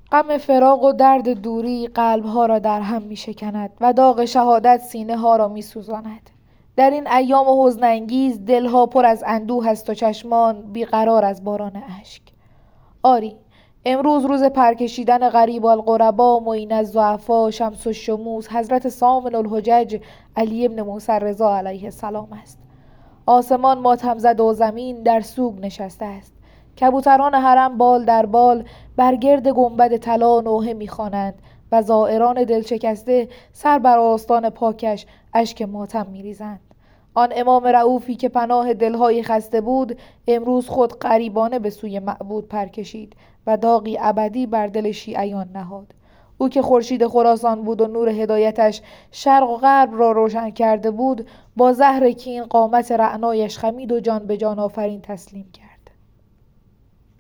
غم فراق و درد دوری قلبها را در هم می شکند و داغ شهادت سینه ها را می سوزاند. در این ایام حزن انگیز دلها پر از اندوه است و چشمان بیقرار از باران اشک. آری، امروز روز پرکشیدن غریب الغربا، معین الضعفا، شمس الشموس، حضرت سامن الحجج علی ابن موسی رضا علیه السلام است. آسمان ماتم زده و زمین در سوگ نشسته است. کبوتران حرم بال در بال بر گرد گنبد طلا نوحه می‌خوانند و زائران دلشکسته سر بر آستان پاکش اشک ماتم می‌ریزند. آن امام رئوفی که پناه دلهای خسته بود، امروز خود غریبانه به سوی معبود پر کشید و داغی ابدی بر دل شیعیان نهاد. او که خورشید خراسان بود و نور هدایتش شرق و غرب را روشن کرده بود، با زهر کین قامت رعنایش خمید و جان به جان آفرین تسلیم کرد.